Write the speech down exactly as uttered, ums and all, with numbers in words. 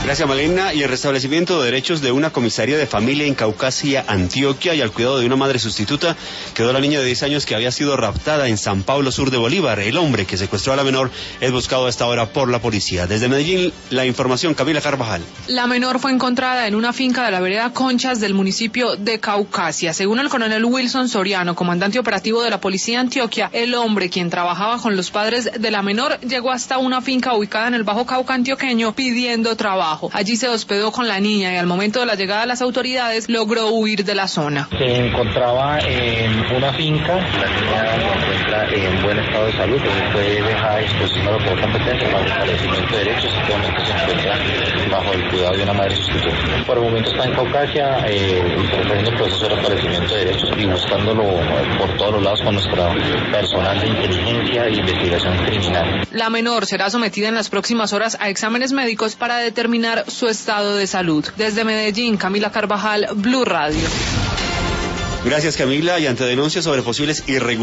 Gracias, Malena. Y el restablecimiento de derechos de una comisaría de familia en Caucasia, Antioquia, y al cuidado de una madre sustituta, quedó la niña de diez años que había sido raptada en San Pablo, sur de Bolívar. El hombre que secuestró a la menor es buscado a esta hora por la policía. Desde Medellín, la información, Camila Carvajal. La menor fue encontrada en una finca de la vereda Conchas del municipio de Caucasia. Según el coronel Wilson Soriano, comandante operativo de la policía Antioquia, el hombre, quien trabajaba con los padres de la menor, llegó hasta una finca ubicada en el Bajo Cauca antioqueño pidiendo trabajo. Allí se hospedó con la niña y al momento de la llegada de las autoridades logró huir de la zona. Se encontraba en una finca, la niña se encuentra en buen estado de salud, fue dejada a disposición de la autoridad competente para el establecimiento de derechos, actualmente se encuentra bajo el cuidado de una madre sustituta. Por el momento está en Caucasia, eh, haciendo el proceso de establecimiento de derechos y buscándolo por todos los lados con nuestra personal de inteligencia e investigación criminal. La menor será sometida en las próximas horas a exámenes médicos para determinar su estado de salud. Desde Medellín, Camila Carvajal, Blue Radio. Gracias, Camila. Y ante denuncias sobre posibles irregularidades